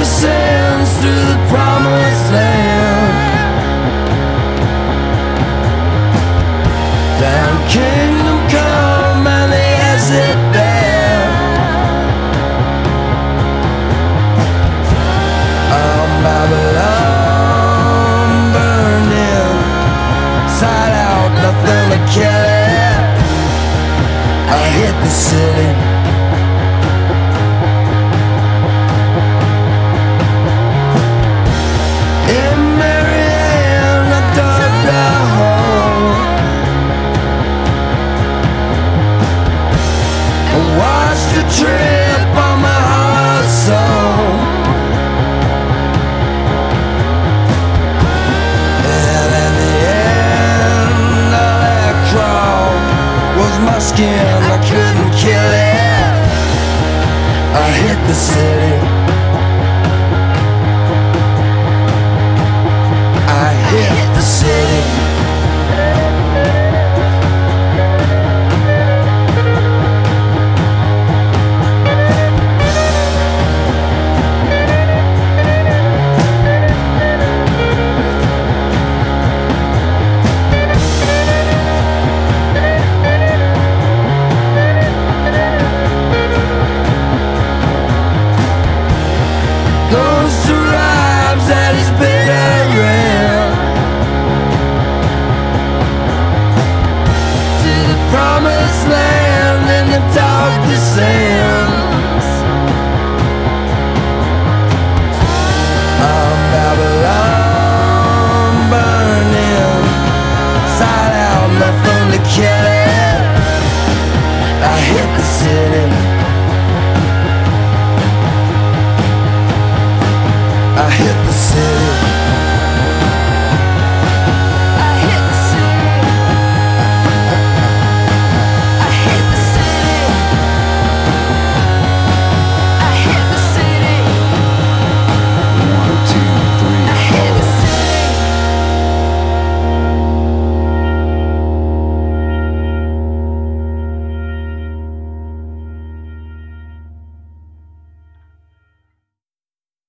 sands through the promised land. Down Kingdom Come and the acid band. Babylon burning, side out, nothing to kill it. I hit the city. In Marianne, I dug that hole. I watched the trip on my heart soul. My skin, I couldn't kill it. I hit the city.